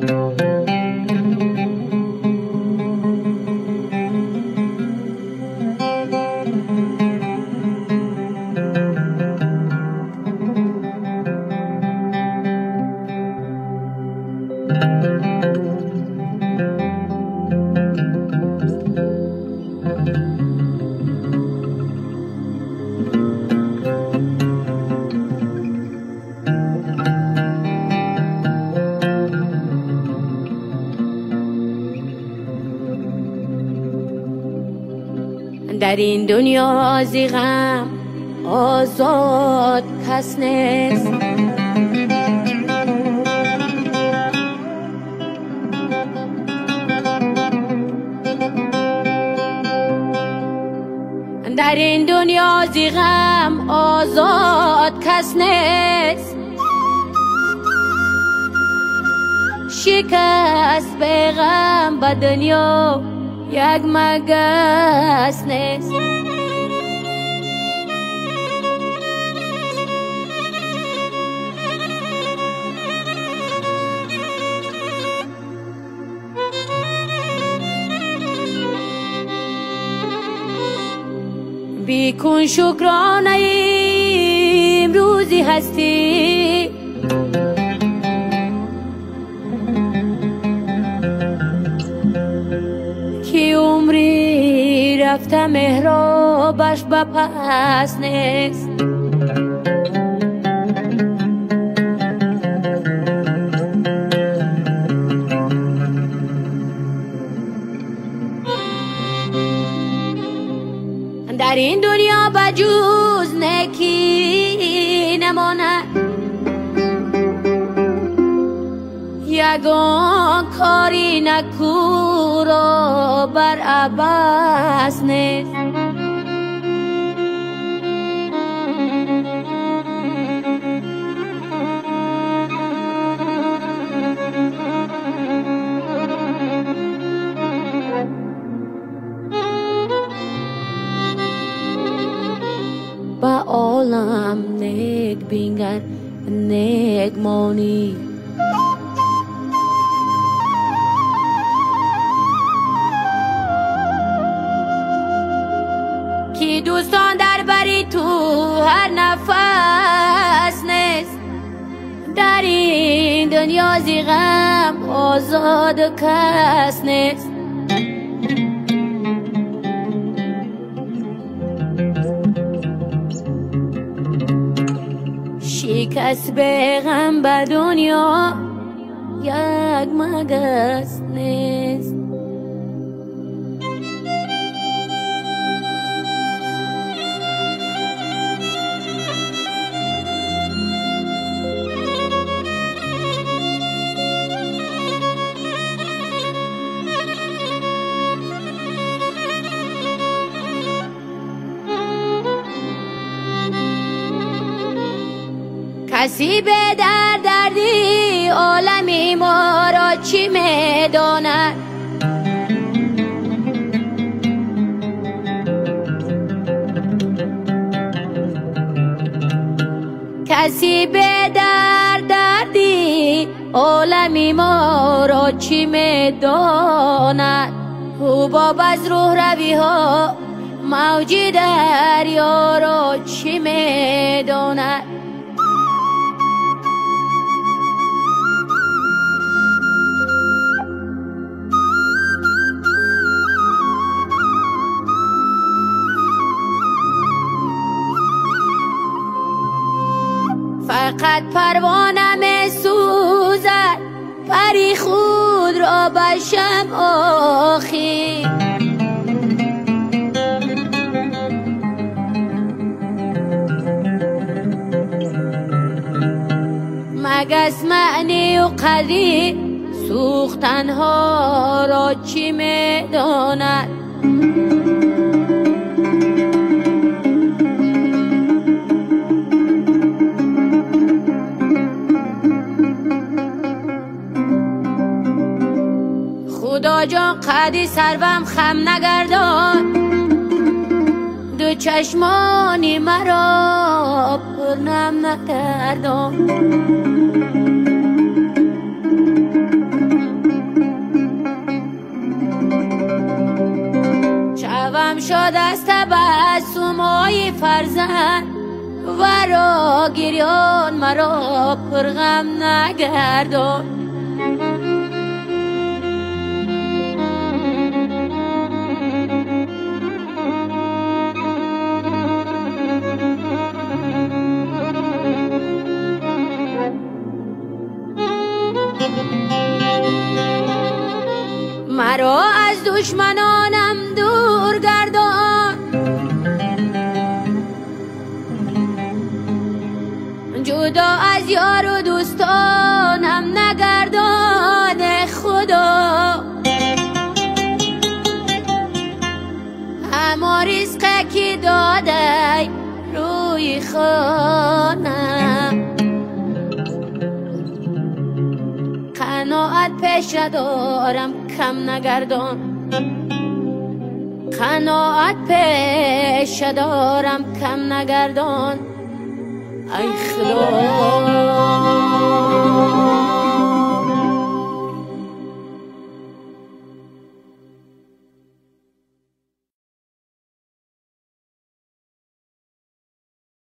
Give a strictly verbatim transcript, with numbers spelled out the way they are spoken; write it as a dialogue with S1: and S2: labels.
S1: در این دنیا زی غم آزاد کس نیست، در این دنیا زی غم آزاد کس نیست، شکست به غم به دنیا یک مگس نیست. بیکن شکرانه امروزی هستی، که عمری رفته محرابش به پس نیست. در این دنیا بجوز نکی نماند، یگان کاری نکو را بر عباس نیست. با عالم نیک بینگر نیک مانی، کی دوستان در بری تو هر نفس نیست. در این دنیا زی غم آزاد کس نیست. شکست به غم به دنیا یک مگس نیست. کسی به در دردی عالمی ما را چی میداند، کسی به در دردی عالمی ما را چی میداند. خوبا از روح روی ها موجی دریا را چی میداند. فقط پروانه می سوزد پری خود را به شمع آخی، مگس معنی و قدری سوختنها را چی می داند. خدا جان قدی سروم خم نگردان، دو چشمانی مرا پرنم نکردان. ای فرزند ورا گریان مرا پرغم نگردان. مرا از دشمنانم دور گردان، جدا از یار و دوستانم نگردان خدا. اما رزقه که داده روی خانم، قناعت پیش دارم کم نگردان. قناعت پیش دارم کم نگردان. ای خدا